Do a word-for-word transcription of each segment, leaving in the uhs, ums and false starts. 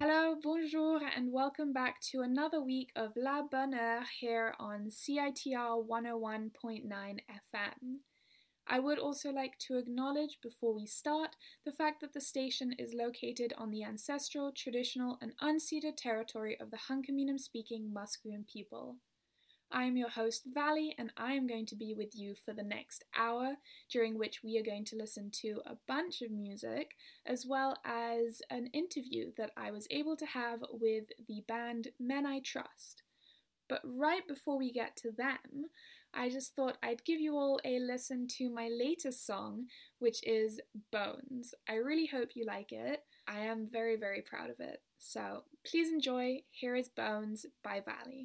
Hello, bonjour, and welcome back to another week of La Bonne Heure here on C I T R one oh one point nine F M. I would also like to acknowledge before we start the fact that the station is located on the ancestral, traditional, and unceded territory of the Hunkaminam-speaking Musqueam people. I am your host, Valley, and I am going to be with you for the next hour, during which we are going to listen to a bunch of music, as well as an interview that I was able to have with the band Men I Trust. But right before we get to them, I just thought I'd give you all a listen to my latest song, which is Bones. I really hope you like it. I am very, very proud of it. So please enjoy. Here is Bones by Valley.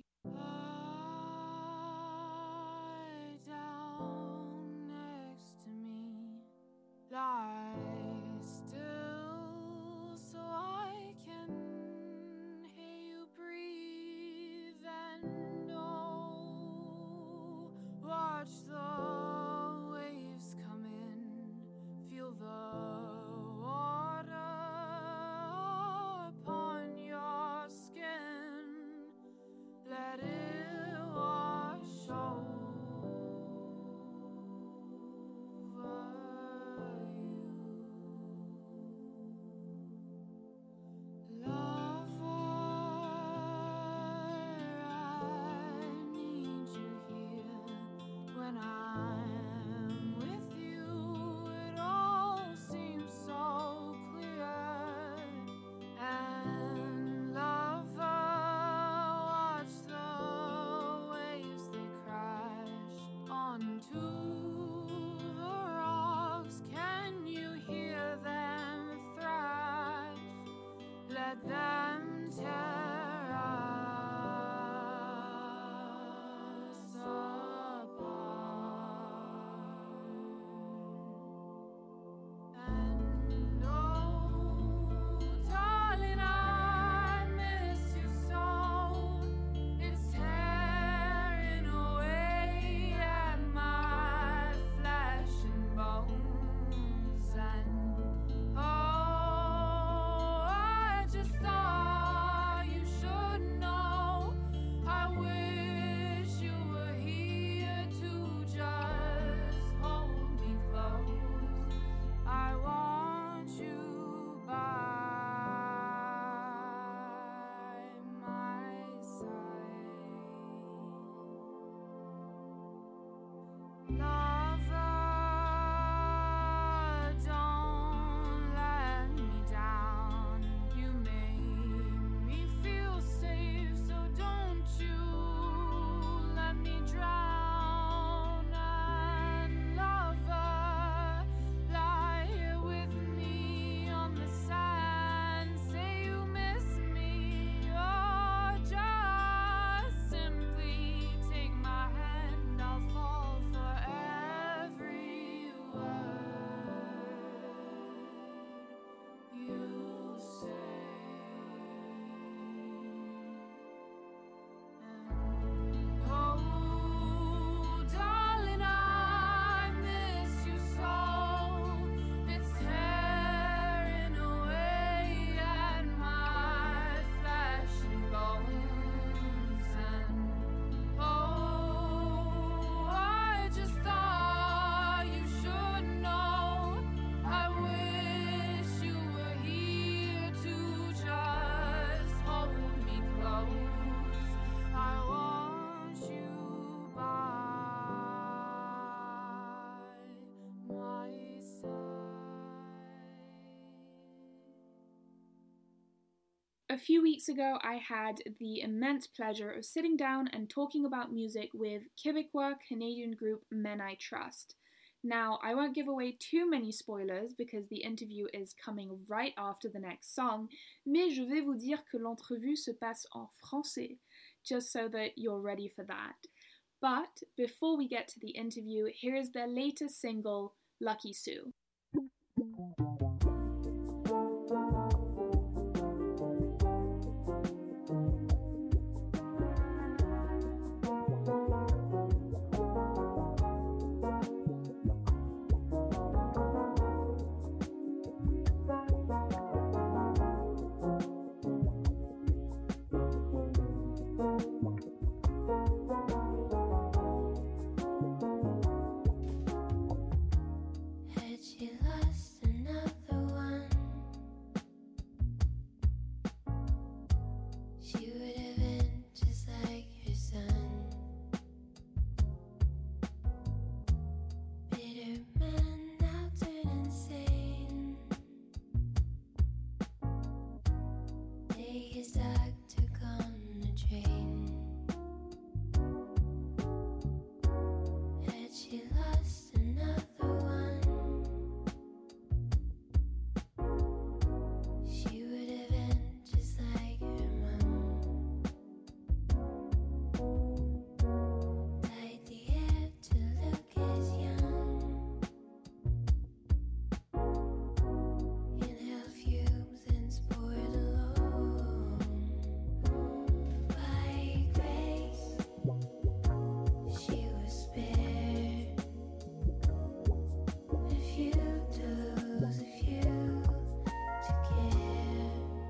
Lie still so I can hear you breathe and oh, watch the waves come in, feel the water upon your skin, let it wash over. Them tear us apart. And oh, darling, I miss you so. It's tearing away at my flesh and bones. And oh, A few weeks ago, I had the immense pleasure of sitting down and talking about music with Québécois Canadian group Men I Trust. Now, I won't give away too many spoilers because the interview is coming right after the next song, mais je vais vous dire que l'entrevue se passe en français, just so that you're ready for that. But before we get to the interview, here is their latest single, Lucky Sue. Had she lost another one, she would have been just like her son. Bitter man now turned insane. Take his dog, took on a train. Had she lost another one, she would have been just like her mom. Dyed the hair to look as young. Inhale fumes and spoiled alone. By grace, she was spared. A few to lose, a few to care.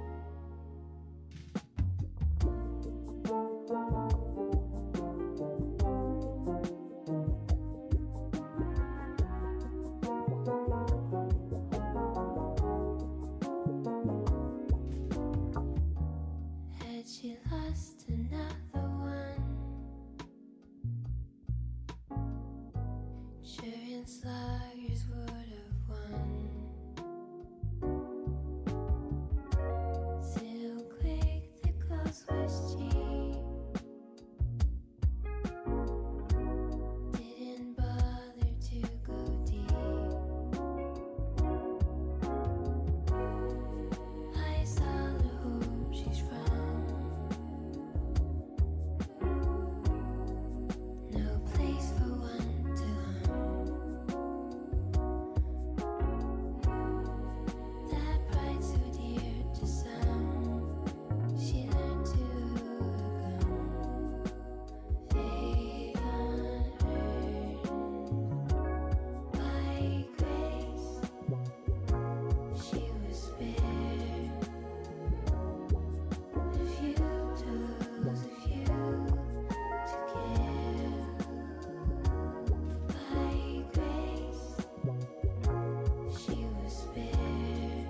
Had she lost another one, insurance lawyers would have won. So quick, the close was cheap. Didn't bother to go deep. I saw the home she's from. No place for one to hum. That pride so dear to some, she learned to overcome. Faith unheard. By grace, she was spared. A few to lose, a few to care. By grace, she was spared.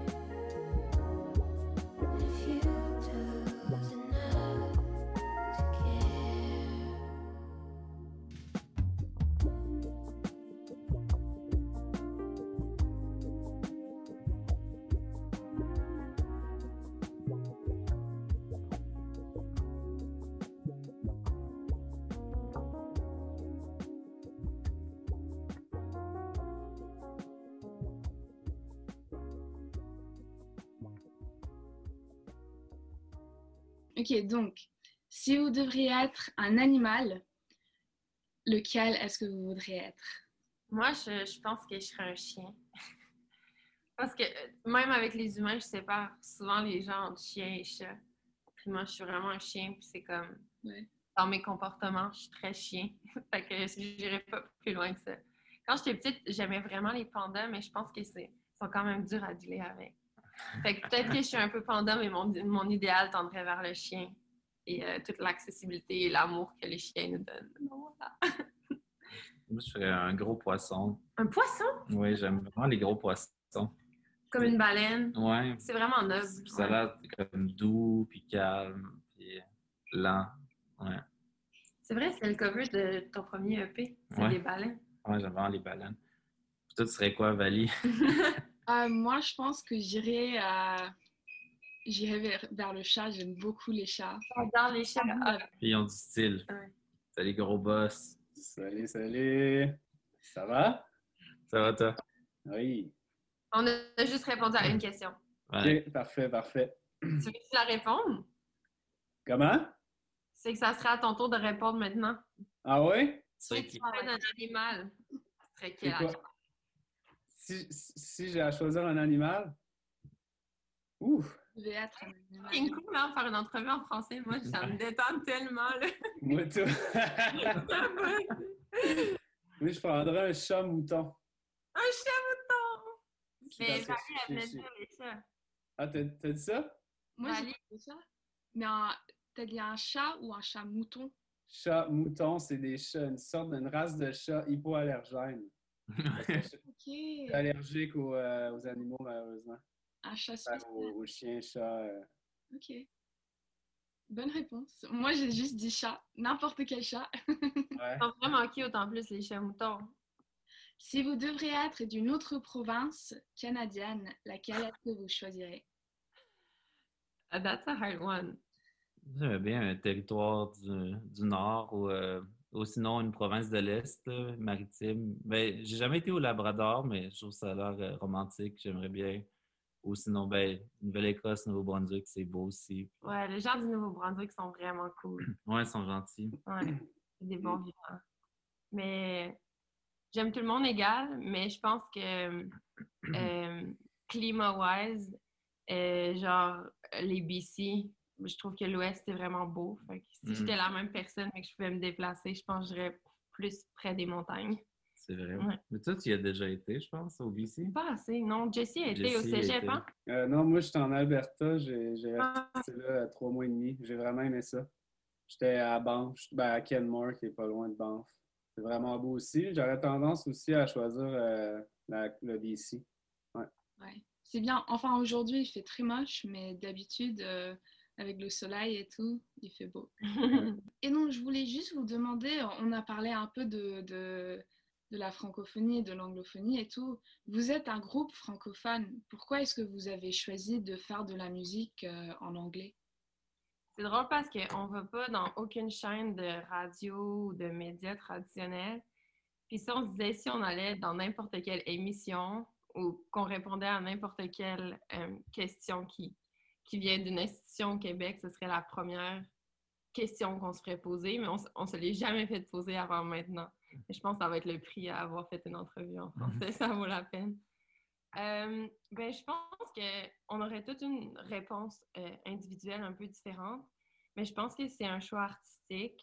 A few to lose, enough to care. Ok, donc, si vous devriez être un animal, lequel est-ce que vous voudriez être? Moi, je, je pense que je serais un chien. Parce que euh, même avec les humains, je sépare souvent les gens entre chien et chat. Puis moi, je suis vraiment un chien, puis c'est comme... Ouais. Dans mes comportements, je suis très chien. Fait que j'irais pas plus loin que ça. Quand j'étais petite, j'aimais vraiment les pandas, mais je pense que c'est ils sont quand même durs à dealer avec. Fait que peut-être que je suis un peu panda, mais mon, mon idéal tendrait vers le chien. Et euh, toute l'accessibilité et l'amour que les chiens nous donnent. Voilà. Moi, je serais un gros poisson. Un poisson? Oui, j'aime vraiment les gros poissons. Comme une baleine. Ouais. C'est vraiment noble. Puis ça a l'air comme doux, puis calme, puis lent. Ouais. C'est vrai, c'est le cover de ton premier E P. C'est Ouais. des baleines. Ouais, j'aime vraiment les baleines. Puis toi, tu serais quoi, Vali? Euh, moi, je pense que j'irais euh, j'irais vers, vers le chat. J'aime beaucoup les chats. J'adore les chats. Ah, Puis ils ont du style. Ouais. C'est les gros boss. Salut, salut! Ça va? Ça va, toi? Oui. on a juste répondu à une question. Ouais. Ok, parfait, parfait. Tu veux la répondre? Comment? C'est que ça serait à ton tour de répondre maintenant. Ah ouais? C'est Si vrai tu qu'il- parlais d'un animal, ce serait C'est quel quoi? animal? Si, si j'ai à choisir un animal? Ouf! Je vais être un animal. C'est cool, hein, faire une entrevue en français. Moi, ça me détend tellement. Là. Moi, tout. Oui, je prendrais un chat mouton. Un chat mouton! Mais Parce que Valérie, elle je- venait je- dire les chats. Ah, t'as t'as dit ça? Moi, j'ai Allez. fait ça. Mais en- T'as dit un chat ou un chat mouton? Chat, mouton, c'est des chats, une sorte d'une race de chat hypoallergène. Parce que je suis Ok. allergique aux, euh, aux animaux, malheureusement. Un chat Enfin, spécial. aux, aux chiens, chats. euh, Ok. Bonne réponse. Moi, j'ai juste dit chat. N'importe quel chat. Ouais. Ils sont vraiment cute en plus, les chats moutons. Si vous devriez être d'une autre province canadienne, laquelle est-ce que vous choisirez? Uh, That's a hard one. J'aimerais bien un territoire du, du Nord ou, euh, ou sinon une province de l'Est, là, maritime. Ben, j'ai jamais été au Labrador, mais je trouve ça a l'air euh, romantique. J'aimerais bien. Ou sinon, ben, Nouvelle-Écosse, Nouveau-Brunswick, c'est beau aussi. Ouais, les gens du Nouveau-Brunswick sont vraiment cool. Ouais, ils sont gentils. Ouais, c'est des bons vivants. Mais j'aime tout le monde égal, mais je pense que euh, climat-wise, euh, genre les B C, je trouve que l'Ouest c'est vraiment beau. Fait que si Mm. j'étais la même personne et que je pouvais me déplacer, je pense que j'irais plus près des montagnes. C'est vrai. Ouais. Mais toi, tu y as déjà été, je pense, au B C? Pas assez, non. Jessie a été au Jessie a cégep, été. hein? Euh, non, moi, j'étais en Alberta. J'ai j'ai Ah, resté là euh, trois mois et demi. J'ai vraiment aimé ça. J'étais à Banff, j'étais- ben, à Kenmore, qui est pas loin de Banff. C'est vraiment beau aussi. J'aurais tendance aussi à choisir euh, la- le B C. Ouais. Ouais. C'est bien. Enfin, aujourd'hui, il fait très moche, mais d'habitude, euh, avec le soleil et tout, il fait beau. Et donc, je voulais juste vous demander, on a parlé un peu de, de, de la francophonie, de l'anglophonie et tout. Vous êtes un groupe francophone. Pourquoi est-ce que vous avez choisi de faire de la musique euh, en anglais? C'est drôle parce qu'on ne va pas dans aucune chaîne de radio ou de médias traditionnels. Puis si on se disait, si on allait dans n'importe quelle émission ou qu'on répondait à n'importe quelle euh, question qui, qui vient d'une institution au Québec, ce serait la première question qu'on se ferait poser, mais on ne se l'est jamais fait poser avant maintenant. Et je pense que ça va être le prix à avoir fait une entrevue en français, ça vaut la peine. Euh, ben, je pense qu'on aurait toute une réponse euh, individuelle un peu différente, mais je pense que c'est un choix artistique.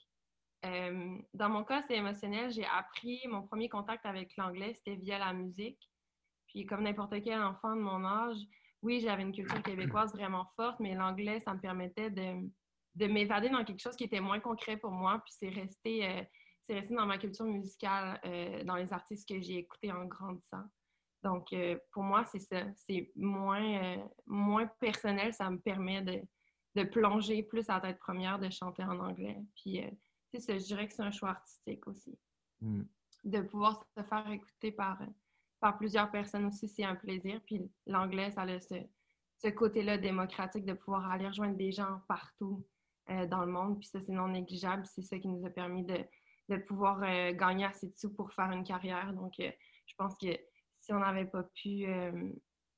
Euh, dans mon cas, c'est émotionnel. J'ai appris mon premier contact avec l'anglais, c'était via la musique. Puis comme n'importe quel enfant de mon âge, oui, j'avais une culture québécoise vraiment forte, mais l'anglais, ça me permettait de, de m'évader dans quelque chose qui était moins concret pour moi. Puis c'est resté, euh, c'est resté dans ma culture musicale, euh, dans les artistes que j'ai écoutés en grandissant. Donc, euh, pour moi, c'est ça. C'est moins, euh, moins personnel. Ça me permet de, de plonger plus à la tête première, de chanter en anglais. Puis, euh, c'est ça, je dirais que c'est un choix artistique aussi. Mm. De pouvoir se faire écouter par, par plusieurs personnes aussi, c'est un plaisir. Puis, l'anglais, ça a ce, ce côté-là démocratique de pouvoir aller rejoindre des gens partout euh, dans le monde. Puis, ça, c'est non négligeable. C'est ça qui nous a permis de, de pouvoir euh, gagner assez de sous pour faire une carrière. Donc, euh, je pense que si on n'avait pas pu euh,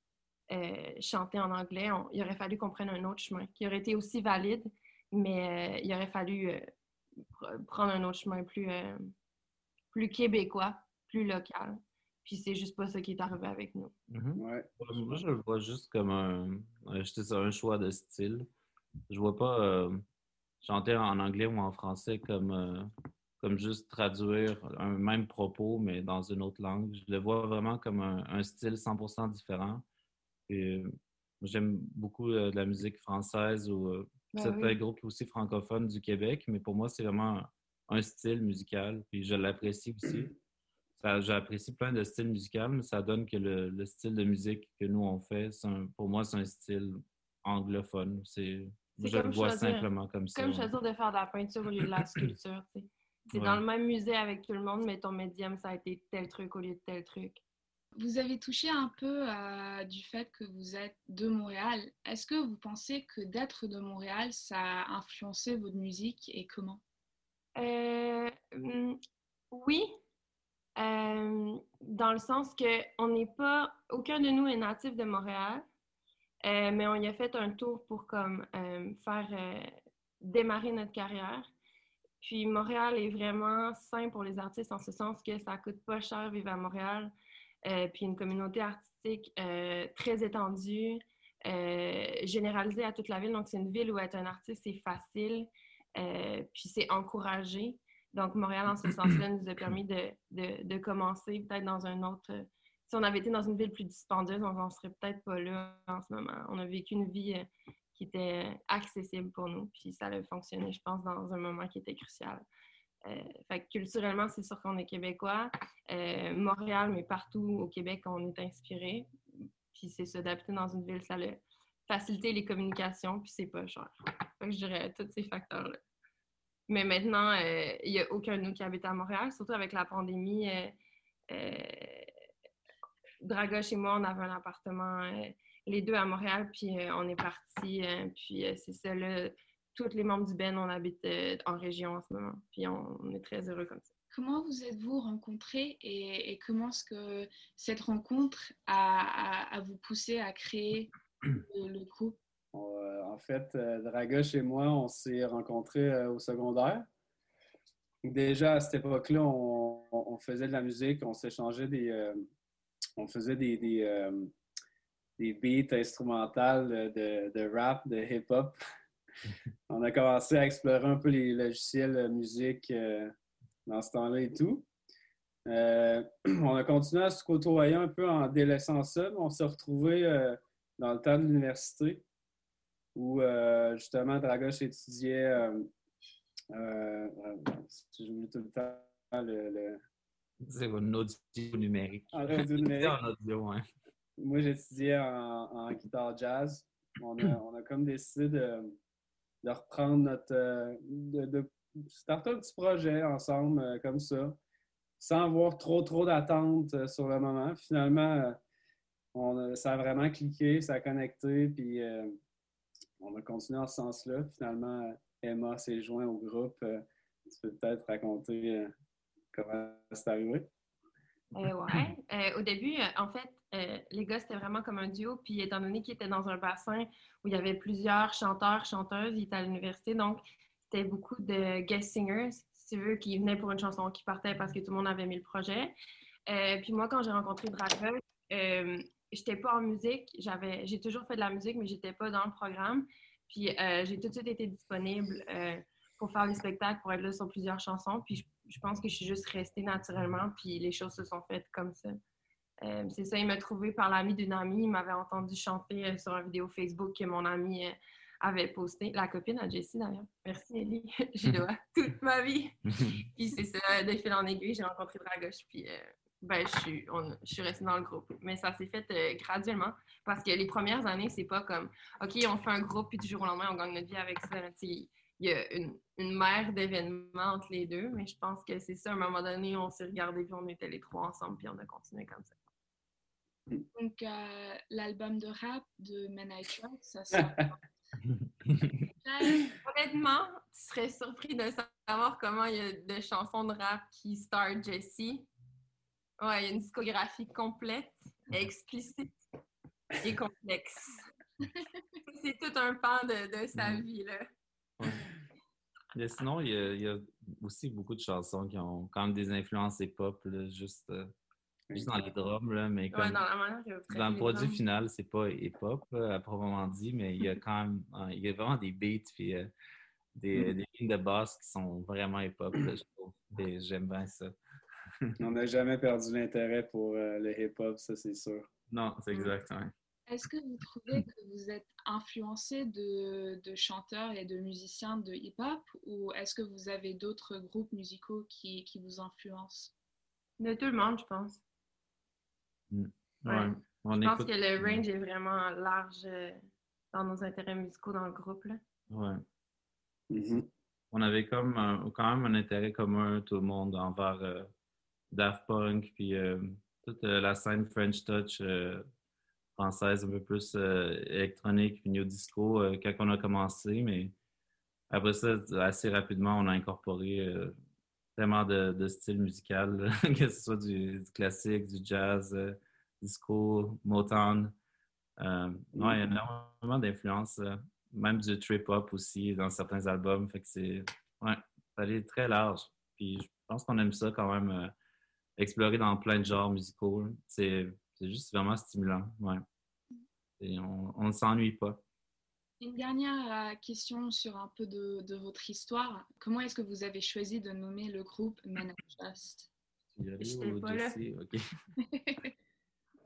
euh, chanter en anglais, on, il aurait fallu qu'on prenne un autre chemin qui aurait été aussi valide, mais euh, il aurait fallu euh, pr- prendre un autre chemin plus, euh, plus québécois, plus local. Puis c'est juste pas ça qui est arrivé avec nous. Mhm. Ouais. Moi, je le vois juste comme un, un, je sais ça, un choix de style. Je vois pas euh, chanter en anglais ou en français comme, euh, comme juste traduire un même propos, mais dans une autre langue. Je le vois vraiment comme un, un style cent pour cent différent. Et, euh, j'aime beaucoup euh, de la musique française ou euh, Ben certains oui. groupes aussi francophones du Québec, mais pour moi, c'est vraiment un, un style musical. Puis je l'apprécie aussi. Ça, j'apprécie plein de styles musicaux, mais ça donne que le, le style de musique que nous on fait, c'est un- pour moi, c'est un style anglophone. C'est, C'est je le comme vois choisir, simplement comme ça. comme Ouais. choisir de faire de la peinture au lieu de la sculpture. tu sais. C'est Ouais. dans le même musée avec tout le monde, mais ton médium, ça a été tel truc au lieu de tel truc. Vous avez touché un peu euh, du fait que vous êtes de Montréal. Est-ce que vous pensez que d'être de Montréal, ça a influencé votre musique et comment? Euh, hum, oui, euh, dans le sens que on n'est pas, aucun de nous est natif de Montréal, euh, mais on y a fait un tour pour comme euh, faire euh, démarrer notre carrière. Puis Montréal est vraiment sain pour les artistes en ce sens que ça coûte pas cher vivre à Montréal. Euh, puis une communauté artistique euh, très étendue, euh, généralisée à toute la ville. Donc, c'est une ville où être un artiste, c'est facile, euh, puis c'est encouragé. Donc, Montréal, en ce sens-là, nous a permis de, de, de commencer peut-être dans un autre... Si on avait été dans une ville plus dispendieuse, on n'en serait peut-être pas là en ce moment. On a vécu une vie euh, qui était accessible pour nous. Puis ça a fonctionné, je pense, dans un moment qui était crucial. Euh, fait que culturellement, c'est sûr qu'on est québécois. Euh, Montréal, mais partout au Québec, on est inspiré. Puis c'est ça, d'habiter dans une ville, ça a facilité les communications, puis c'est pas cher. Fait que je dirais tous ces facteurs-là. Mais maintenant, euh, il n'y a aucun de nous qui habite à Montréal, surtout avec la pandémie. Euh, euh, Dragoche et moi, on avait un appartement, euh, les deux à Montréal, puis euh, on est partis. Euh, puis euh, c'est ça, là, tous les membres du Ben, on habite euh, en région en ce moment. Puis on, on est très heureux comme ça. Comment vous êtes-vous rencontrés et, et comment est-ce que cette rencontre a, a, a vous poussé à créer le, le groupe? On, euh, en fait, euh, Dragoche et moi, on s'est rencontrés euh, au secondaire. Déjà, à cette époque-là, on, on faisait de la musique, on s'échangeait des... Euh, on faisait des, des, euh, des beats instrumentales de, de rap, de hip-hop. On a commencé à explorer un peu les logiciels de musique euh, dans ce temps-là et tout. Euh, on a continué à se côtoyer un peu en délaissant ça, mais on s'est retrouvés euh, dans le temps de l'université où euh, justement Dragoche étudiait, euh, euh, j'oublie tout le temps le... le... C'est un audio numérique. En audio C'est numérique. en audio, hein. Moi, j'étudiais en, en guitare jazz. On a, on a comme décidé de, de reprendre notre... euh, de, de starter un petit projet ensemble, euh, comme ça, sans avoir trop, trop d'attentes euh, sur le moment. Finalement, euh, on a- ça a vraiment cliqué, ça a connecté, puis euh, on a continué dans ce sens-là. Finalement, euh, Emma s'est joint au groupe. Euh, tu peux peut-être raconter euh, comment c'est arrivé? Euh, ouais. Euh, au début, euh, en fait, euh, les gars, c'était vraiment comme un duo. Puis, étant donné qu'ils étaient dans un bassin où il y avait plusieurs chanteurs, chanteuses, ils étaient à l'université. Donc, c'était beaucoup de guest singers, si tu veux, qui venaient pour une chanson, qui partaient parce que tout le monde avait mis le projet. Euh, puis, moi, quand j'ai rencontré Dragon, euh, j'étais pas en musique. J'avais, j'ai toujours fait de la musique, mais j'étais pas dans le programme. Puis, euh, j'ai tout de suite été disponible euh, pour faire les spectacles, pour être là sur plusieurs chansons. Puis, je je pense que je suis juste restée naturellement, puis les choses se sont faites comme ça. Euh, c'est ça, il m'a trouvé par l'ami d'une amie. Il m'avait entendu chanter euh, sur une vidéo Facebook que mon amie euh, avait posté. La copine à Jessie, d'ailleurs. Merci, Nelly. J'y dois toute ma vie. Puis c'est ça, de fil en aiguille, j'ai rencontré Dragoche, puis euh, ben, je suis, on- je suis restée dans le groupe. Mais ça s'est fait euh, graduellement, parce que les premières années, c'est pas comme, OK, on fait un groupe, puis du jour au lendemain, on gagne notre vie avec ça. Tu sais, il y a une, une mer d'événements entre les deux, mais je pense que c'est ça, à un moment donné, on s'est regardés, puis on était les trois ensemble, puis on a continué comme ça. Donc, euh, l'album de rap de Men I Trust, ça sort. Honnêtement, tu serais surpris de savoir comment il y a de chansons de rap qui star Jessie. Ouais, il y a une discographie complète, explicite et complexe. C'est tout un pan de, de sa vie, là. Ouais. Mais sinon, il y, a, il y a aussi beaucoup de chansons qui ont quand même des influences hip-hop, là, juste, euh, juste dans les drums, là, mais Ouais, comme dans la manière que vous traitez dans le les produit drums. final, c'est pas hip-hop là, à proprement dit, mais il y a quand même euh, il y a vraiment des beats puis euh, des, des lignes de basse qui sont vraiment hip-hop, là, je trouve. Et j'aime bien ça. On n'a jamais perdu l'intérêt pour euh, le hip-hop, ça c'est sûr. Non, c'est exactement. Est-ce que vous trouvez que vous êtes influencé de, de chanteurs et de musiciens de hip-hop ou est-ce que vous avez d'autres groupes musicaux qui, qui vous influencent? De tout le monde, je pense. Mm. Ouais. Ouais. On Je pense écoute. que le range est vraiment large euh, dans nos intérêts musicaux dans le groupe, là. Ouais. Mhm. On avait comme un- quand même un intérêt commun, tout le monde, envers euh, Daft Punk, puis euh, toute euh, la scène French Touch euh, française, un peu plus euh, électronique, puis new disco euh, quand on a commencé, mais après ça, assez rapidement, on a incorporé euh, tellement de, de styles musicaux, là, que ce soit du, du classique, du jazz, euh, disco, Motown. Euh, ouais, il y a énormément d'influences, euh, même du trip-hop aussi dans certains albums. Fait que c'est, ouais, ça allait très large. Puis je pense qu'on aime ça quand même, euh, explorer dans plein de genres musicaux, là. C'est, c'est juste vraiment stimulant. Ouais. Et on on ne s'ennuie pas. Une dernière euh, question sur un peu de, de votre histoire. Comment est-ce que vous avez choisi de nommer le groupe Men I Trust? Tu y allais J'étais ou pas là. Jessie? OK.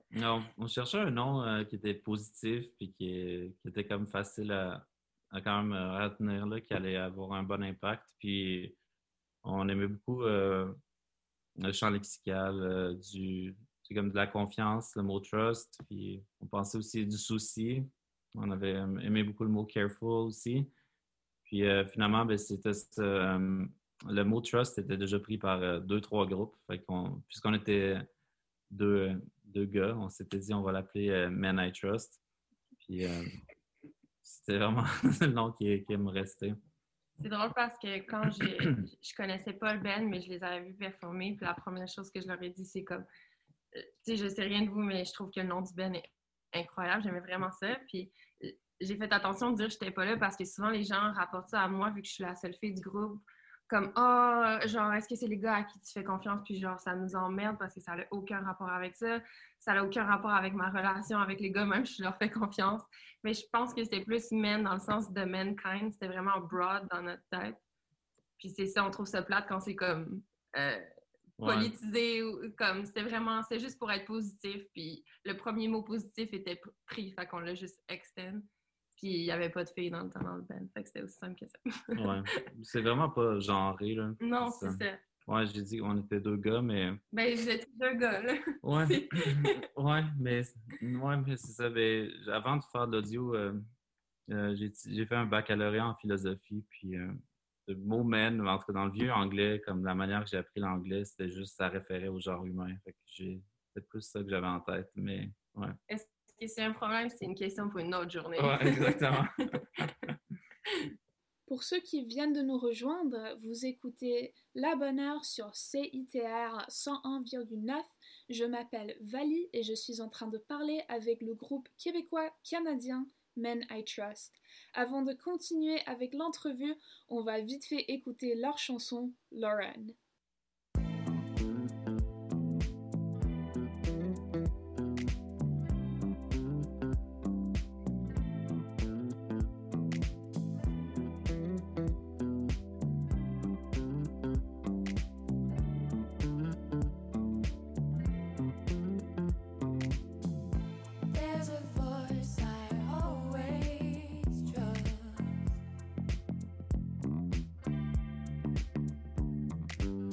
Non, on cherchait un nom euh, qui était positif puis qui, est- qui était comme facile à, à quand même euh, retenir, là, qui allait avoir un bon impact. Puis on aimait beaucoup euh, le champ lexical, euh, du, c'est comme de la confiance, le mot trust. Puis on pensait aussi du souci. On avait euh, aimé beaucoup le mot careful aussi. Puis euh, finalement, ben, c'était ce, euh, le mot trust était déjà pris par euh, deux, trois groupes. Fait qu'on, puisqu'on était deux, deux gars, on s'était dit on va l'appeler euh, Men I Trust. Puis euh, c'était vraiment le nom qui, qui me restait. C'est drôle parce que quand j'ai, je connaissais pas le band, mais je les avais vus performer, puis la première chose que je leur ai dit, c'est comme, euh, tu sais, je sais rien de vous, mais je trouve que le nom du band est incroyable, j'aimais vraiment ça, puis euh, j'ai fait attention de dire que j'étais pas là parce que souvent les gens rapportent ça à moi vu que je suis la seule fille du groupe, comme, ah, oh, genre, est-ce que c'est les gars à qui tu fais confiance, puis genre, ça nous emmerde parce que ça n'a aucun rapport avec ça, ça n'a aucun rapport avec ma relation avec les gars, même si je leur fais confiance. Mais je pense que c'était plus men dans le sens de mankind. C'était vraiment broad dans notre tête. Puis c'est ça, on trouve ça plate quand c'est comme euh, Ouais. politisé. Ou comme c'était vraiment, c'est juste pour être positif. Puis le premier mot positif était pris, fait qu'on l'a juste extend. Puis il n'y avait pas de filles dans le temps dans le band. Fait que c'était aussi simple que ça. Ouais. C'est vraiment pas genré, là. Non, C'est c'est ça. ça. Ouais, j'ai dit qu'on était deux gars, mais. Ben, vous êtes deux gars, là. Ouais. C'est- Ouais, mais, ouais, mais c'est ça. Ben, avant de faire de l'audio, euh, euh, j'ai, j'ai fait un baccalauréat en philosophie. Puis euh, le mot men, en tout cas dans le vieux anglais, comme la manière que j'ai appris l'anglais, c'était juste ça référait au genre humain. Fait que j'ai, c'est plus ça que j'avais en tête. Mais ouais. Est-ce que c'est un problème? C'est une question pour une autre journée. Ouais, exactement. Pour ceux qui viennent de nous rejoindre, vous écoutez La Bonne Heure sur C I T R cent un virgule neuf. Je m'appelle Vali et je suis en train de parler avec le groupe québécois-canadien Men I Trust. Avant de continuer avec l'entrevue, on va vite fait écouter leur chanson Lauren. There's a voice I always trust.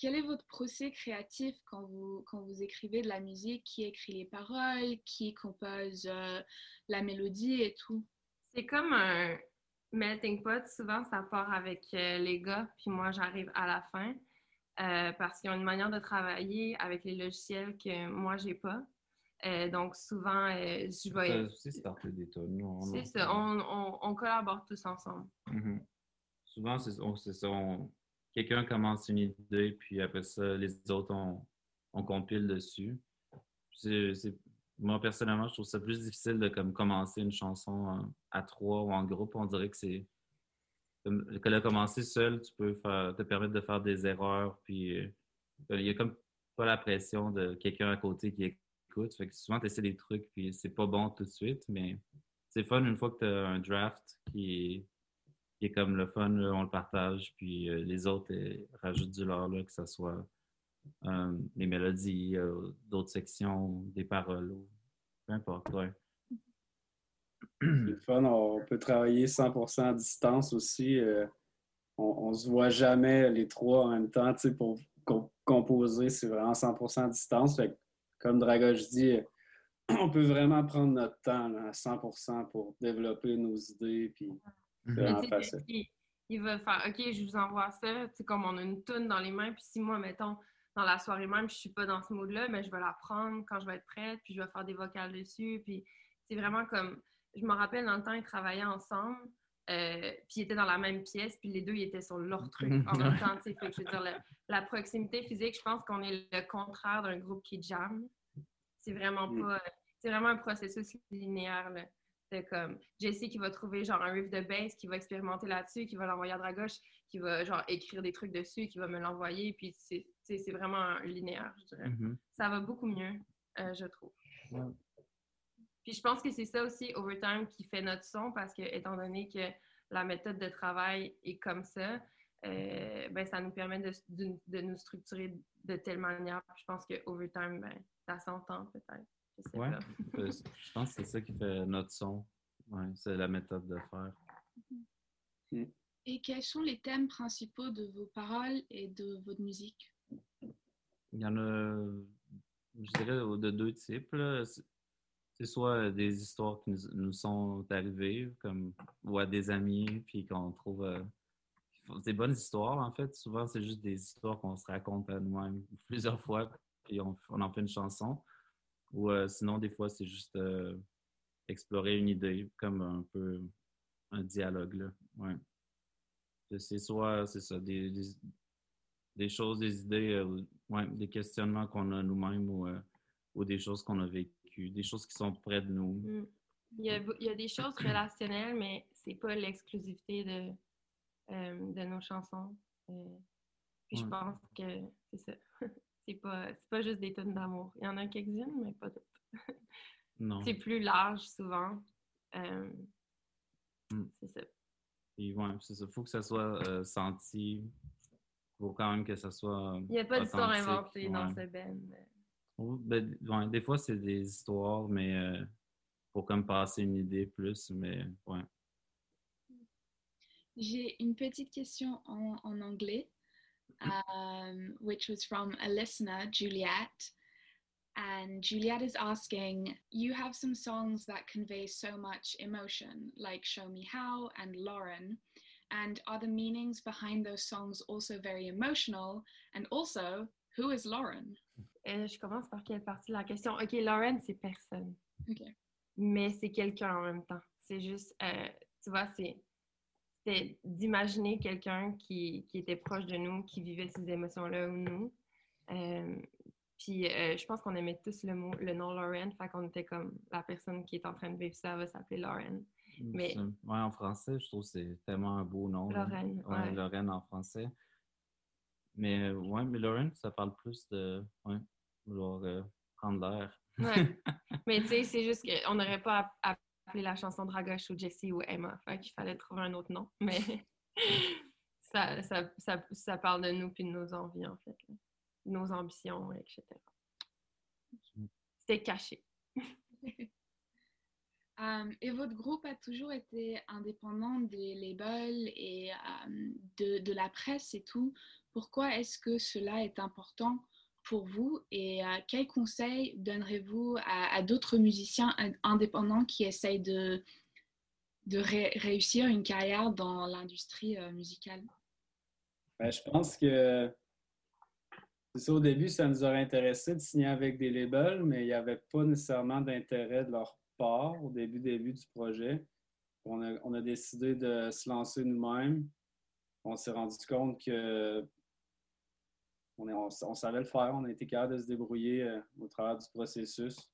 quel est votre procès créatif quand vous, quand vous écrivez de la musique? Qui écrit les paroles? Qui compose euh, la mélodie et tout? C'est comme un melting pot. Souvent, ça part avec euh, les gars, puis moi, j'arrive à la fin. Euh, parce qu'ils ont une manière de travailler avec les logiciels que moi, j'ai pas. Euh, donc, souvent, euh, je Tu peux vais... aussi starter des tonnes. On, C'est ça, on, on, on collabore tous ensemble. Mhm. Souvent, c'est on- c'est ça. on- Quelqu'un commence une idée, puis après ça, les autres, on, on compile dessus. C'est, c'est- Moi, personnellement, je trouve ça plus difficile de comme, commencer une chanson euh, à trois ou en groupe. On dirait que c'est comme, que le commencer seul, tu peux faire, te permettre de faire des erreurs, puis euh, il y a comme pas la pression de quelqu'un à côté qui écoute. Fait que souvent, tu essaies des trucs, puis c'est pas bon tout de suite, mais c'est fun une fois que tu as un draft qui est, qui est comme le fun, là, on le partage, puis euh, les autres euh, rajoutent du leur, là, que ce soit euh, les mélodies, euh, d'autres sections, des paroles, ou peu importe, ouais. C'est le fun, on peut travailler cent pour cent à distance aussi. euh, on, on se voit jamais les trois en même temps, tu sais, pour co- composer, c'est vraiment cent pour cent à distance. Fait que, comme Dragoche dit, on peut vraiment prendre notre temps là, à cent pour cent pour développer nos idées, puis c'est Mais vraiment tu sais, facile. il, il va faire OK, je vous envoie ça. Tu sais, comme on a une toune dans les mains, puis si moi, mettons, dans la soirée même, je suis pas dans ce mood-là, mais je vais la prendre quand je vais être prête, puis je vais faire des vocales dessus. Puis c'est vraiment comme. Je me rappelle dans le temps, ils travaillaient ensemble, euh, puis ils étaient dans la même pièce, puis les deux, ils étaient sur leur truc en même temps. Tu sais, fait que je veux dire, la, la proximité physique, je pense qu'on est le contraire d'un groupe qui jamme. C'est vraiment Mm. pas. C'est vraiment un processus linéaire, là. C'est comme Jessie qui va trouver genre un riff de bass, qui va expérimenter là-dessus, qui va l'envoyer à Dragoche, qui va genre écrire des trucs dessus, qui va me l'envoyer. Puis c'est, c'est, c'est vraiment un linéaire, je dirais. Mhm. Ça va beaucoup mieux, euh, je trouve. Ouais. Puis je pense que c'est ça aussi, Overtime, qui fait notre son, parce que étant donné que la méthode de travail est comme ça, euh, ben, ça nous permet de, de, de nous structurer de telle manière. Puis je pense que Overtime, ben, ça s'entend peut-être. Je sais Ouais. pas. Euh, Je pense que c'est ça qui fait notre son. Ouais, c'est la méthode de faire. Et quels sont les thèmes principaux de vos paroles et de votre musique? Il y en a, je dirais, de deux types, là. C'est c'est soit des histoires qui nous, nous sont arrivées, comme ou à des amis, puis qu'on trouve euh, des bonnes histoires, en fait. Souvent, c'est juste des histoires qu'on se raconte à nous-mêmes plusieurs fois, puis on, on en fait une chanson. Ou euh, sinon, des fois, c'est juste euh, explorer une idée, comme un peu un dialogue, là. Ouais. C'est soit, c'est ça, des, des, des choses, des idées, euh, ouais, des questionnements qu'on a nous-mêmes ou, euh, ou des choses qu'on a vécues, des choses qui sont près de nous. Mm. Il y a, il y a des choses relationnelles, mais c'est pas l'exclusivité de, euh, de nos chansons. Euh, puis je Ouais. pense que c'est ça. c'est pas, c'est pas juste des tonnes d'amour. Il y en a quelques-unes, mais pas toutes. Non. C'est plus large souvent. Euh, Mm. C'est ça. Puis, ouais, c'est ça. Faut que ça soit euh, senti. Faut quand même que ça soit Il n'y a pas d'histoire authentique. inventée dans Ouais. ce band. Ou, ben, ouais, des fois, c'est des histoires, mais euh, faut comme passer une idée plus, mais ouais. J'ai une petite question en, en anglais, um, which was from a listener, Juliet. And Juliet is asking, you have some songs that convey so much emotion, like Show Me How and Lauren. And are the meanings behind those songs also very emotional? And also, who is Lauren? Euh, je commence par quelle partie de la question? OK, Lauren, c'est personne. OK. Mais c'est quelqu'un en même temps. C'est juste, euh, tu vois, c'est, c'est d'imaginer quelqu'un qui, qui était proche de nous, qui vivait ces émotions-là ou nous. Euh, puis euh, je pense qu'on aimait tous le, mot, le nom Lauren, fait qu'on était comme la personne qui est en train de vivre ça va s'appeler Lauren. Mais... Ouais, en français, je trouve que c'est tellement un beau nom. Lorraine, ouais, ouais. Lorraine en français. Mais ouais, mais Lauren, ça parle plus de ouais, genre euh, prendre l'air. Ouais. Mais tu sais, c'est juste qu'on n'aurait pas appelé la chanson Dragoche ou Jessie ou Emma. Fait qu'il fallait trouver un autre nom. Mais ça, ça, ça, ça parle de nous puis de nos envies, en fait. Là. Nos ambitions, et cetera. C'était caché. Um, et votre groupe a toujours été indépendant des labels et um, de, de la presse et tout. Pourquoi est-ce que cela est important pour vous et euh, quels conseils donnerez-vous à, à d'autres musiciens in- indépendants qui essayent de, de ré- réussir une carrière dans l'industrie euh, musicale? Ben, je pense que c'est ça, au début, ça nous aurait intéressé de signer avec des labels, mais il n'y avait pas nécessairement d'intérêt de leur part au début, début du projet. On a, on a décidé de se lancer nous-mêmes. On s'est rendu compte que on, est- on- on savait le faire, on a été capable de se débrouiller euh, au travers du processus.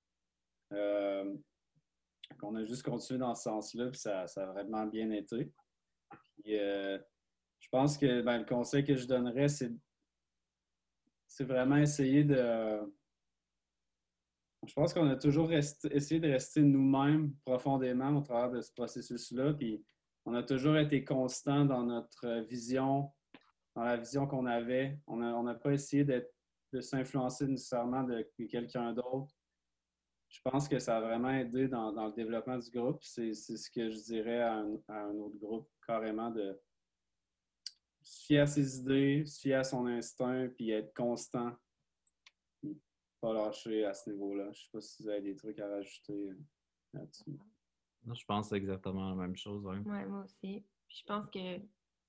Euh, on a juste continué dans ce sens-là, puis ça, ça a vraiment bien été. Puis, euh, je pense que ben, le conseil que je donnerais, c'est, c'est vraiment essayer de. Je pense qu'on a toujours resté- essayé de rester nous-mêmes profondément au travers de ce processus-là. Puis on a toujours été constant dans notre vision, dans la vision qu'on avait. On n'a on n'a pas essayé d'être, de s'influencer nécessairement de, de quelqu'un d'autre. Je pense que ça a vraiment aidé dans, dans le développement du groupe. C'est, c'est ce que je dirais à un, à un autre groupe, carrément, de se fier à ses idées, se fier à son instinct, puis être constant. Puis pas lâcher à ce niveau-là. Je ne sais pas si vous avez des trucs à rajouter euh, là-dessus. Non, je pense exactement la même chose. Ouais. Ouais, moi aussi. Puis je pense que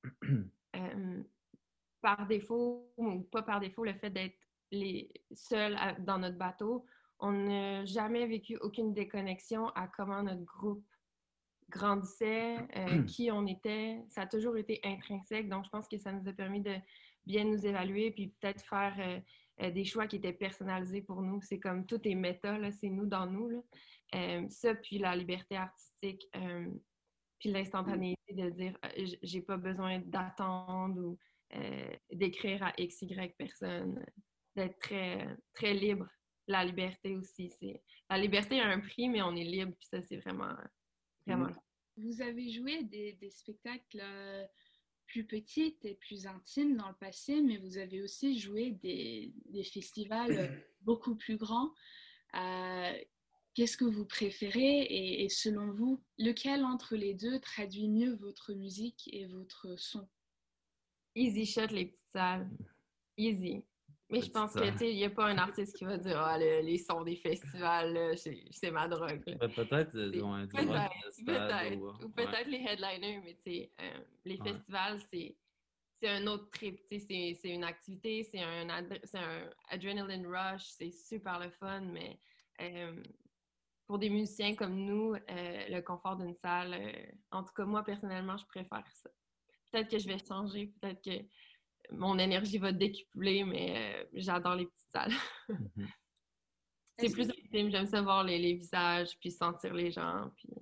euh, par défaut ou pas par défaut, le fait d'être les seuls à- dans notre bateau, on n'a jamais vécu aucune déconnexion à comment notre groupe grandissait, euh, qui on était. Ça a toujours été intrinsèque. Donc, je pense que ça nous a permis de bien nous évaluer puis peut-être faire euh, euh, des choix qui étaient personnalisés pour nous. C'est comme tout est méta, là, c'est nous dans nous. Là. Euh, ça, puis la liberté artistique, euh, puis l'instantanéité de dire euh, j- j'ai pas besoin d'attendre ou euh, d'écrire à X Y personne, d'être très, très libre. La liberté aussi, c'est... La liberté a un prix, mais on est libre, puis ça, c'est vraiment, vraiment... Mm. Vous avez joué des, des spectacles euh, plus petits et plus intimes dans le passé, mais vous avez aussi joué des, des festivals euh, beaucoup plus grands. Euh, Qu'est-ce que vous préférez et, et selon vous, lequel entre les deux traduit mieux votre musique et votre son? Easy shot, les petites salles. Easy. Mais je Petite pense que, salle. tu sais, il n'y a pas un artiste qui va dire ah, le- les sons des festivals, là, c'est c'est ma drogue. là. Ben, peut-être euh, C'est- ouais, du rock Peut-être, de stade peut-être. ou. euh, Ou Ouais, peut-être les headliners, mais tu sais, euh, les ouais. festivals, c'est c'est un autre trip. Tu sais, c'est c'est une activité, c'est un, ad- c'est un adrenaline rush, c'est super le fun, mais euh, pour des musiciens comme nous, euh, le confort d'une salle, euh, en tout cas, moi, personnellement, je préfère ça. Peut-être que je vais changer, peut-être que mon énergie va décupler, mais euh, j'adore les petites salles. Mhm. C'est Est-ce plus que- intime, j'aime ça voir les, les visages, puis sentir les gens. Puis...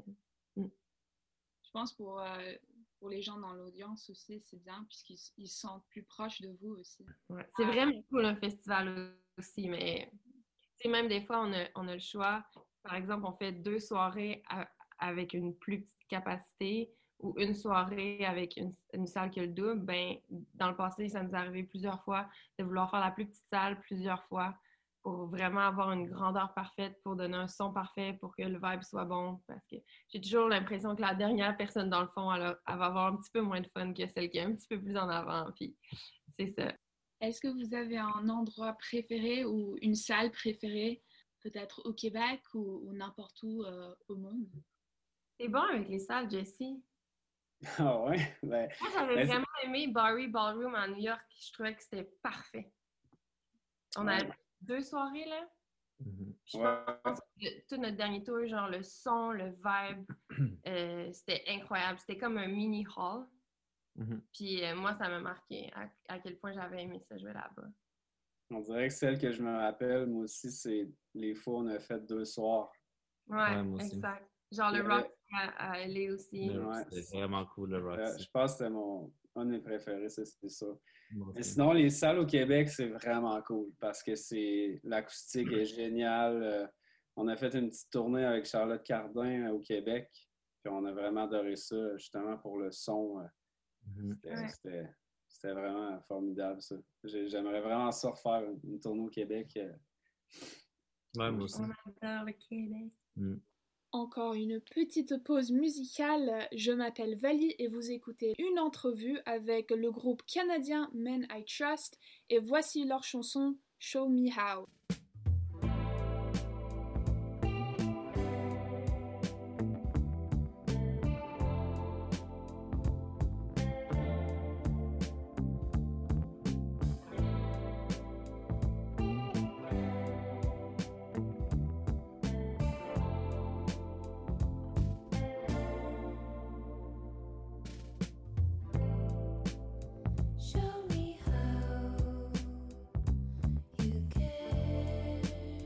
Je pense pour, euh, pour les gens dans l'audience aussi, c'est bien puisqu'ils ils se sentent plus proches de vous aussi. Ouais. C'est vraiment cool un festival aussi, mais tu sais, même des fois, on a, on a le choix. Par exemple, on fait deux soirées à- avec une plus petite capacité ou une soirée avec une, une salle qui a le double. Ben, dans le passé, ça nous est arrivé plusieurs fois de vouloir faire la plus petite salle plusieurs fois pour vraiment avoir une grandeur parfaite, pour donner un son parfait, pour que le vibe soit bon. Parce que j'ai toujours l'impression que la dernière personne, dans le fond, elle, a- elle va avoir un petit peu moins de fun que celle qui est un petit peu plus en avant. Puis c'est ça. Est-ce que vous avez un endroit préféré ou une salle préférée, peut-être au Québec ou, ou n'importe où euh, au monde? C'est bon avec les salles, Jessie. Ah ouais? Ben, Moi, j'avais ben, vraiment aimé Barry Ballroom à New York. Je trouvais que c'était parfait. On ouais, a deux soirées, là. Mhm. Puis je ouais. pense que tout notre dernier tour, genre le son, le vibe, euh, c'était incroyable. C'était comme un mini hall. Mhm. Puis euh, moi, ça m'a marqué à, à quel point j'avais aimé ça jouer là-bas. On dirait que celle que je me rappelle, moi aussi, c'est les fois où on a fait deux soirs. Ouais, Ouais, moi aussi. exact. Genre Il y le avait- rock à, à L A aussi. Le- Ouais, C'était vraiment cool, le euh, Roxy. je pense que c'était mon, un de mes préférés, ça, c'est ça. Moi Mais aussi. sinon, les salles au Québec, c'est vraiment cool parce que c'est l'acoustique est géniale. Euh, on a fait une petite tournée avec Charlotte Cardin euh, au Québec. Puis on a vraiment adoré ça, justement pour le son. euh, Mhm. C'était Ouais. c'était- c'était vraiment formidable, ça. J'ai- J'aimerais vraiment ça refaire une, une tournée au Québec. euh. Ouais, moi aussi. On adore le Québec. Mhm. Encore une petite pause musicale. Je m'appelle Vali et vous écoutez une entrevue avec le groupe canadien Men I Trust et voici leur chanson Show Me How. Show me how you care.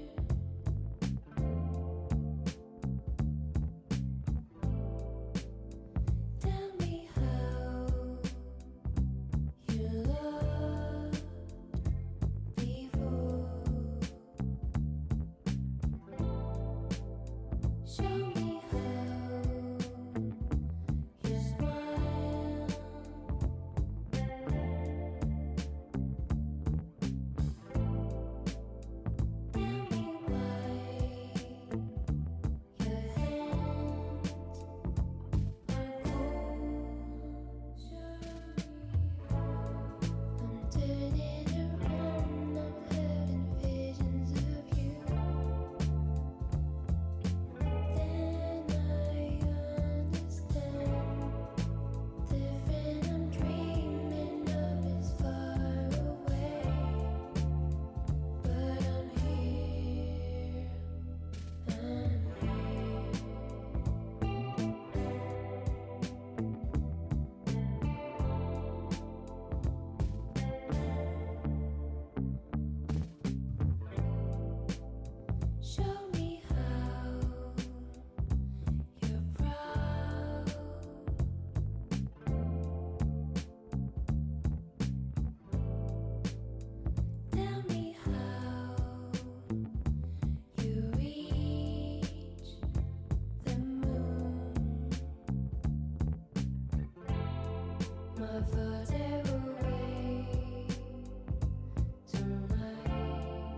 Tell me how you loved before. Show me how you smile. Tell me why your hands are cold. Show me. I'm turning around. I'm having visions of you. Then I understand. Different I'm dreaming of is far away. But I'm here, I'm here. Show me how you're proud. Tell me how you reach the moon. My thoughts are away tonight.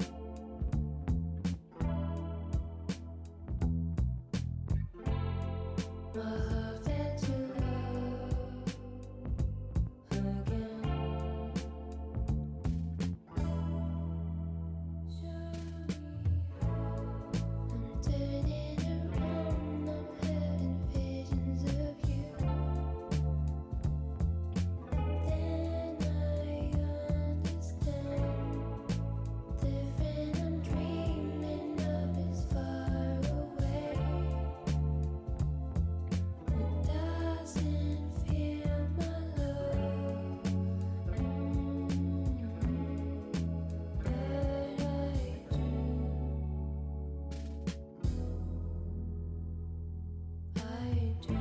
My heart fell to love again. I'm turning around, I'm having visions of you. Then I understand. Different I'm dreaming of is far away. It doesn't feel my love, but I do. I do.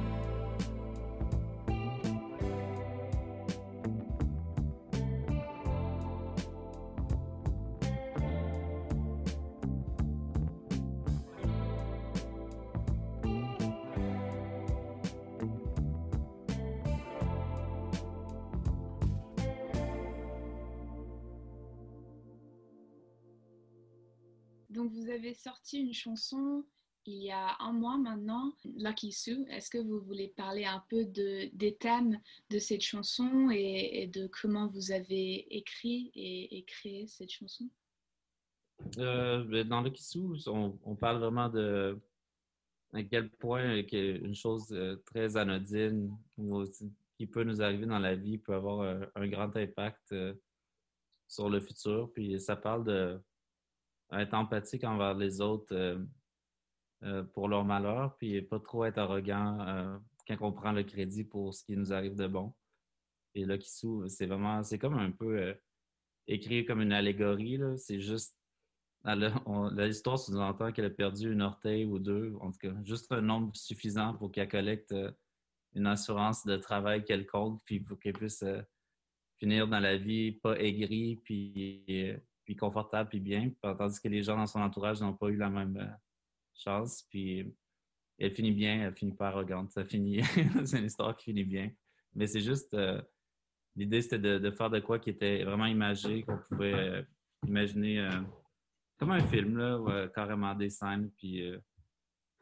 Donc, vous avez sorti une chanson il y a un mois maintenant, Lucky Sue. Est-ce que vous voulez parler un peu de, des thèmes de cette chanson et, et de comment vous avez écrit et, et créé cette chanson? Euh, ben, dans Lucky Sue, on, on parle vraiment de à quel point que une chose euh, très anodine ou aussi- qui peut nous arriver dans la vie peut avoir euh, un grand impact euh, sur le futur. Puis ça parle de être empathique envers les autres euh, euh, pour leur malheur, puis pas trop être arrogant euh, quand on prend le crédit pour ce qui nous arrive de bon. Et Lucky Sue, c'est vraiment, c'est comme un peu euh, écrit comme une allégorie, là. C'est juste, elle a- on- l'histoire sous-entend qu'elle a perdu une orteil ou deux, en tout cas, juste un nombre suffisant pour qu'elle collecte euh, une assurance de travail quelconque, puis pour qu'elle puisse euh, finir dans la vie pas aigrie, puis, euh, puis confortable, puis bien, tandis que les gens dans son entourage n'ont pas eu la même euh, chance, puis elle finit bien, elle finit pas arrogante, ça finit, c'est une histoire qui finit bien. Mais c'est juste, euh, l'idée c'était de, de faire de quoi qui était vraiment imagé, qu'on pouvait euh, imaginer euh, comme un film, là, ou, euh, carrément des scènes, puis euh,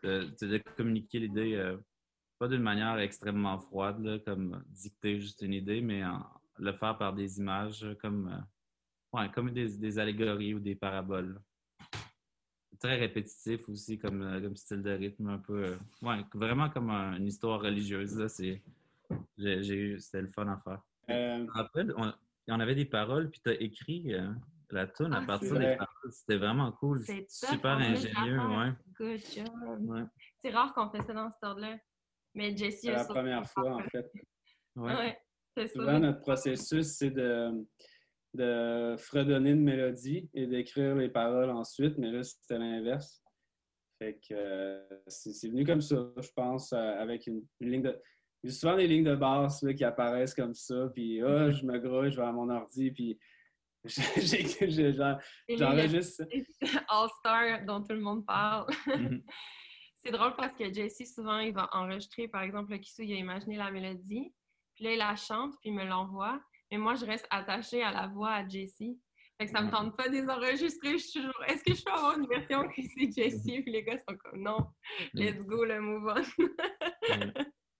de, de- de communiquer l'idée, euh, pas d'une manière extrêmement froide, là, comme dicter juste une idée, mais en- le faire par des images, euh, comme, euh, ouais, comme des, des allégories ou des paraboles. Très répétitif aussi comme, euh, comme style de rythme, un peu. euh, ouais, vraiment comme un- une histoire religieuse. Là, c'est, j'ai, j'ai eu- c'était le fun à faire. Euh, Je me rappelle, on, on avait des paroles, puis tu as écrit euh, la tune à Ah, partir c'est des vrai. paroles. C'était vraiment cool. C'est Super tough, on laisse ingénieux, la ouais. faire. Good job. Ouais, C'est rare qu'on fait ça dans cet ordre-là. Mais Jessie C'est a la sauté. première fois, en fait. ouais. Ouais, c'est ça. Souvent, notre processus, c'est de, de fredonner une mélodie et d'écrire les paroles ensuite, mais là, c'était l'inverse. Fait que euh, c'est c'est venu comme ça, je pense, euh, avec une, une ligne de... J'ai souvent des lignes de basse là, qui apparaissent comme ça, puis ah, je me grouille, je vais à mon ordi, puis j'ai- j'ai- j'en- Et lui, j'enregistre ça. le All-Star dont tout le monde parle. Mhm. C'est drôle parce que Jessie, souvent, il va enregistrer, par exemple, le Kisu, il a imaginé la mélodie, puis là, il la chante, puis il me l'envoie. Mais moi, je reste attachée à la voix à Jessie. Fait que ça me tente pas de les enregistrer. Je suis toujours, est-ce que je peux avoir une version que c'est Jessie? Puis les gars sont comme, non, let's go, le move on. Ouais.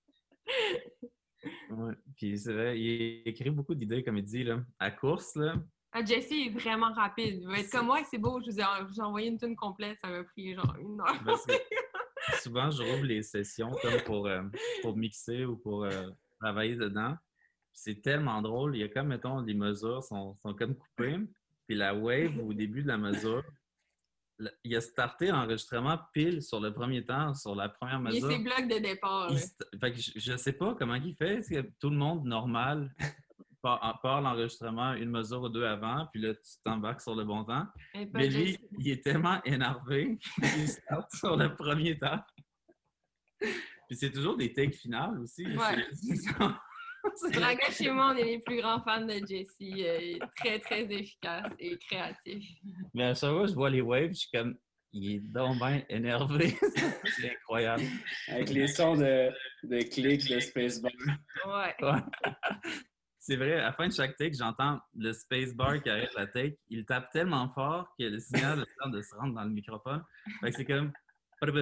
Ouais. Puis c'est vrai, il écrit beaucoup d'idées, comme il dit, là. À course, là. Ah, Jessie est vraiment rapide. Il va être comme moi, c'est beau, je vous ai, je vous ai envoyé une tune complète, ça m'a pris genre une heure. Parce que souvent, je rouvre les sessions comme pour, euh, pour mixer ou pour euh, travailler dedans. C'est tellement drôle. Il y a comme, mettons, les mesures sont, sont comme coupées. Puis la wave, au début de la mesure, le- il a starté l'enregistrement pile sur le premier temps, sur la première Il est mesure. ses blocs de départ. Il là. st- fait que je, je sais pas comment il fait. Est-ce que tout le monde normal part, part l'enregistrement une mesure ou deux avant, puis là, tu t'embarques sur le bon temps. Mais pas Mais lui, Jessie. il est tellement énervé qu'il start sur le premier temps. Puis c'est toujours des takes finales aussi. Ouais. C'est- c'est- c'est- Draga, chez moi, on est les plus grands fans de Jessie. Euh, il est très, très efficace et créatif. Mais à chaque fois que je vois les waves, je suis comme, il est donc bien énervé. C'est incroyable. Avec les sons de, de clics de spacebar. Ouais. Ouais. C'est vrai, à la fin de chaque take, j'entends le spacebar qui arrête la take. Il tape tellement fort que le signal a le temps de se rendre dans le microphone. Fait que c'est comme... Pac.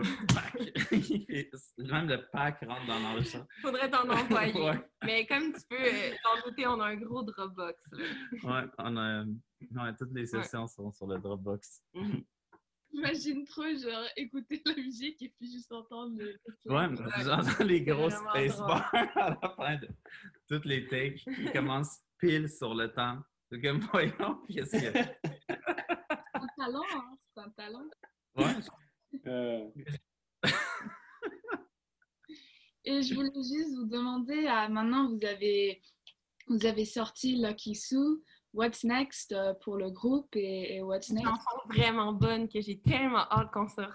Même le pack rentre dans l'enregistrement. Faudrait t'en envoyer. Ouais. Mais comme tu peux euh, t'en douter, on a un gros Dropbox. Là. Ouais, on a... ouais, toutes les sessions sont sur le Dropbox. J'imagine trop, genre, écouter la musique et puis juste entendre le. Ouais, mais j'entends les gros vraiment spacebars à la fin de toutes les takes qui commencent pile sur le temps. C'est comme, voyons, qu'est-ce qu'il y a? C'est un talent, hein? C'est un talent. Ouais, Euh, Et je voulais juste vous demander, ah, maintenant vous avez, vous avez sorti Lucky Sue, What's Next euh, pour le groupe et, et What's Une Next? chanson vraiment bonne que j'ai tellement hâte qu'on sorte.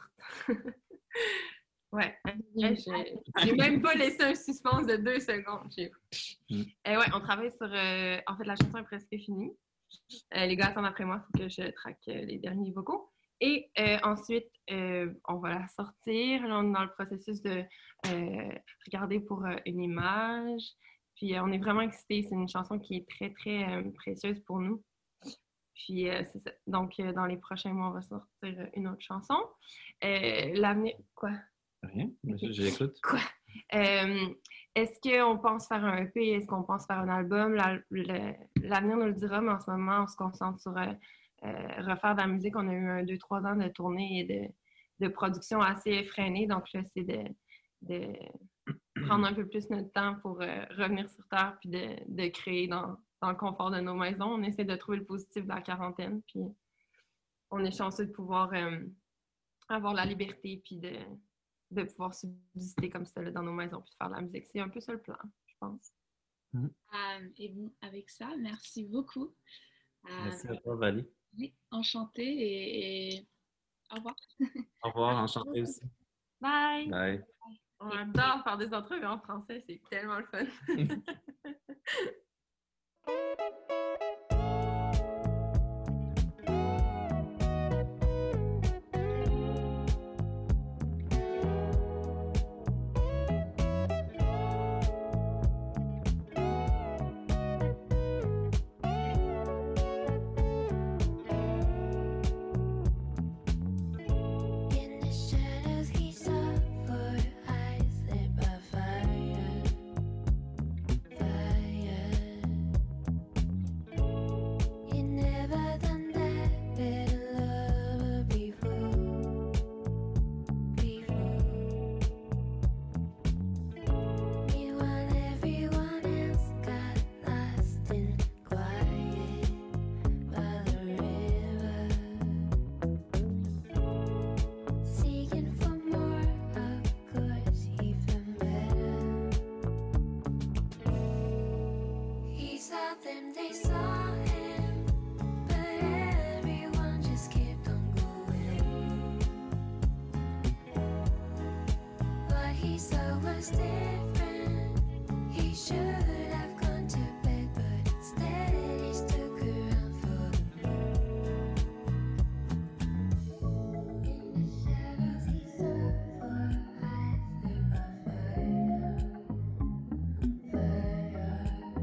Ouais. Ouais, j'ai j'ai même pas laissé un suspense de deux secondes. J'ai- Mm. Eh ouais, on travaille sur... euh, En fait, la chanson est presque finie. Euh, les gars attendent après moi, il faut que je traque euh, les derniers vocaux. Et euh, ensuite, euh, on va la sortir. Là, on est dans le processus de euh, regarder pour euh, une image. Puis euh, on est vraiment excités. C'est une chanson qui est très, très euh, précieuse pour nous. Puis euh, c'est ça. Donc, euh, dans les prochains mois, on va sortir euh, une autre chanson. Euh, L'avenir... Quoi? rien, j'écoute. Quoi? Euh, Est-ce qu'on pense faire un E P? Est-ce qu'on pense faire un album? La- le- L'avenir nous le dira, mais en ce moment, on se concentre sur euh, euh, refaire de la musique. On a eu un, deux, trois ans de tournée et de, de production assez effrénée. Donc, là, c'est de, de prendre un peu plus notre temps pour euh, revenir sur Terre puis de, de créer dans, dans le confort de nos maisons. On essaie de trouver le positif de la quarantaine. Puis, on est chanceux de pouvoir euh, avoir la liberté puis de de pouvoir subsister comme ça là, dans nos maisons puis de faire de la musique. C'est un peu ça le plan, je pense. Euh, et bon, avec ça, merci beaucoup. Euh, Merci à toi, Valie. oui, enchantée et, et au revoir. Au revoir, enchanté aussi. Bye! Bye. On adore faire des entrevues en français, c'est tellement le fun. In the shadows, he was different. He should have gone to bed, but instead he stuck around for the moon. In the shadows he saw four eyes lit by fire, fire.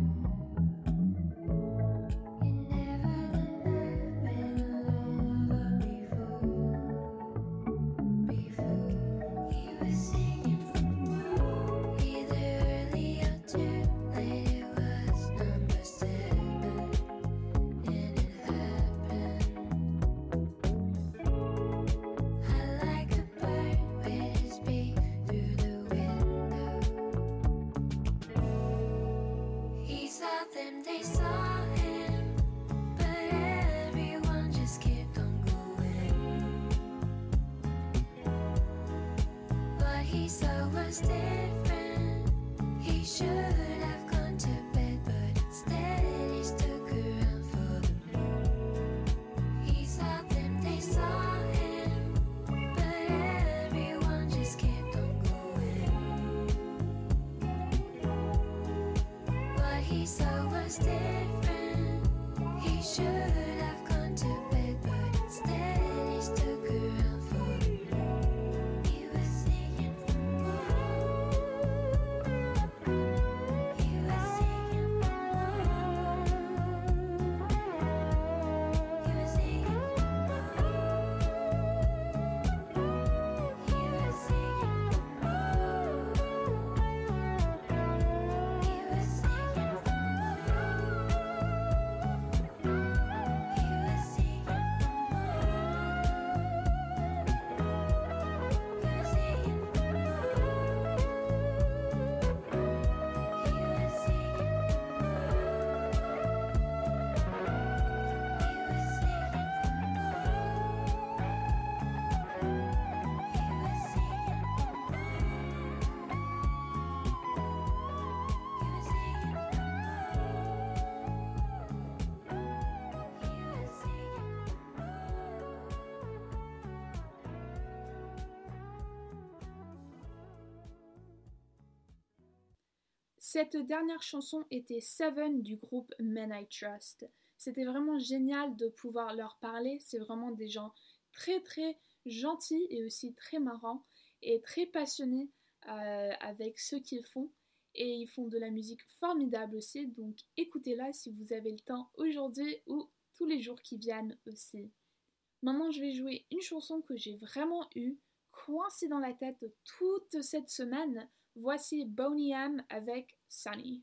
You never done that been lover before, before. He was singing either early or too late. It was number seven, and it happened. I like a bird with his beak through the window. He saw them, they saw him, but everyone just kept on going. What he saw was different. He should have gone to bed, but instead he stuck around for the moon. He saw them, they saw him, but everyone just kept on going. What he saw was different. He should have gone to bed, but instead he stuck around for the moon. He was singing for more. He was singing for more. He was singing for more. He was singing for more. He was singing for Cette dernière chanson était Seven du groupe Men I Trust. C'était vraiment génial de pouvoir leur parler. C'est vraiment des gens très très gentils et aussi très marrants et très passionnés euh, avec ce qu'ils font. Et ils font de la musique formidable aussi, donc écoutez-la si vous avez le temps aujourd'hui ou tous les jours qui viennent aussi. Maintenant, je vais jouer une chanson que j'ai vraiment eue, coincée dans la tête toute cette semaine. Voici Boney M avec Sunny.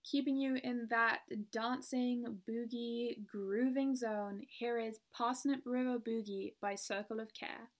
keeping you in that dancing, boogie, grooving zone. Here is Parsnip River Boogie by Circle of Care.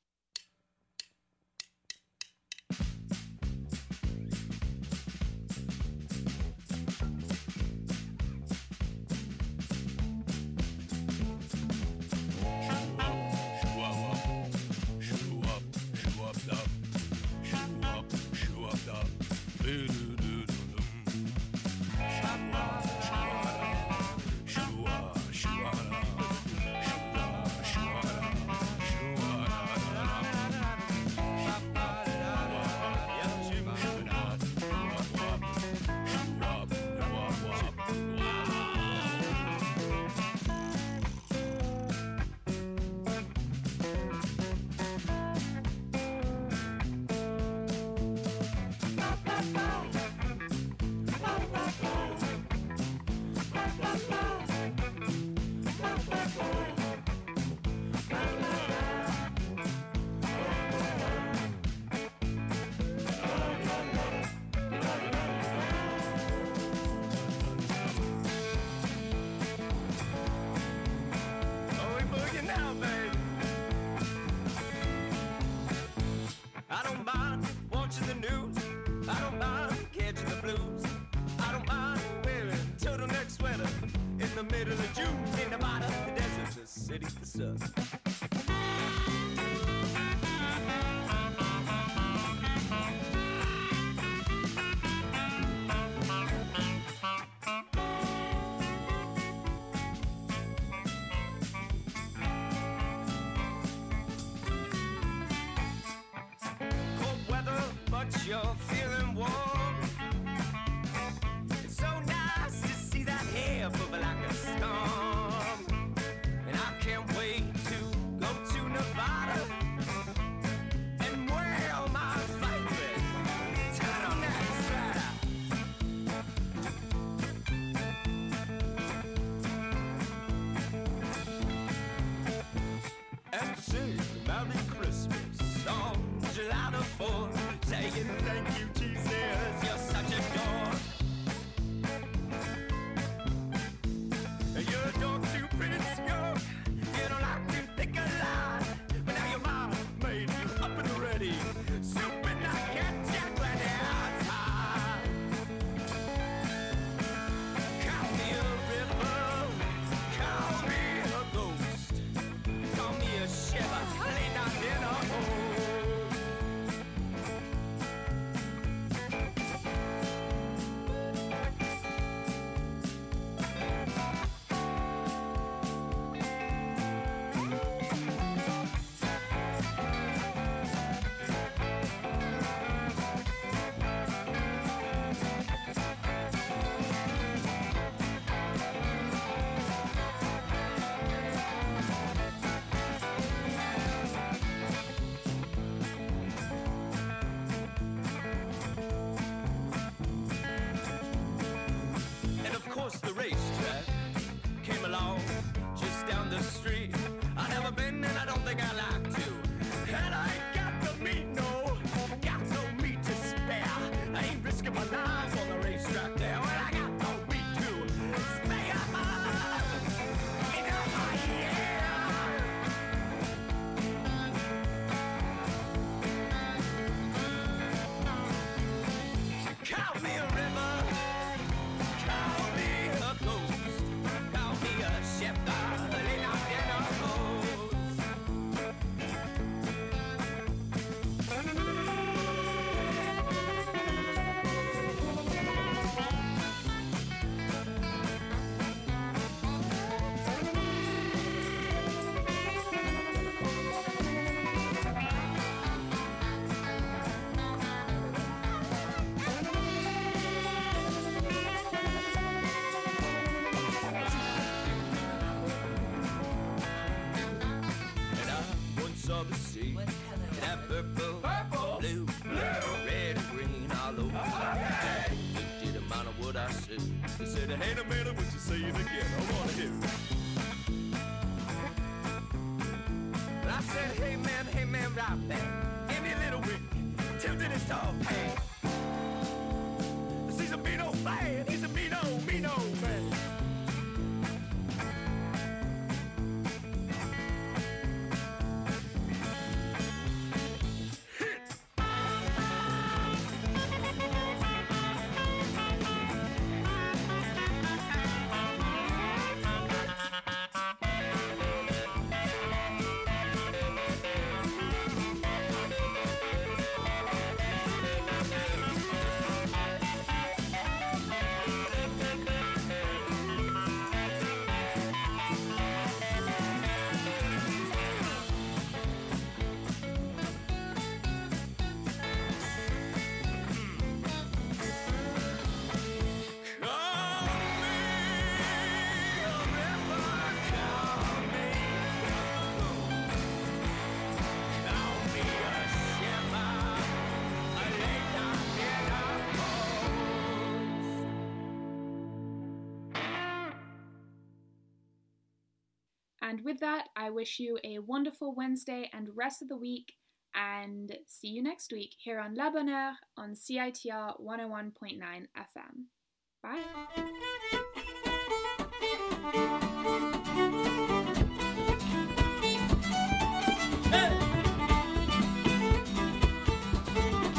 You're feeling warm. It's so nice to see that hair moving like a storm. And I can't wait to go to Nevada and wear my favorite turtleneck sweater. And sing Merry Christmas on July the fourth. Saying thank you, Jesus, you're such a dork. You're a dork too, Prince York. You don't like to think a lot, but now your mom made you up and ready. Soup and I can't jack when it's hot. Call me a river, call me a ghost, call me a shiver, lay down in a hole. The racetrack came along just down the street. I've never been and I don't think I'd like to. And I ain't got the meat, no, got no meat to spare. I ain't risking my life on the racetrack there. Well, I got no meat to spare. In a yeah. Call me a river. Of the sea, that purple, purple, blue, blue, red and green all over. Okay. Looked at the amount of what I said. He said, "Hey, a minute, would you say it again? I wanna hear it." But I said, "Hey man, hey man, right back. Give me a little wink. Tilted his tall. Hey, the season be no bad. He's a be no And with that, I wish you a wonderful Wednesday and rest of the week, and see you next week here on La Bonne Heure on C I T R one oh one point nine F M. Bye!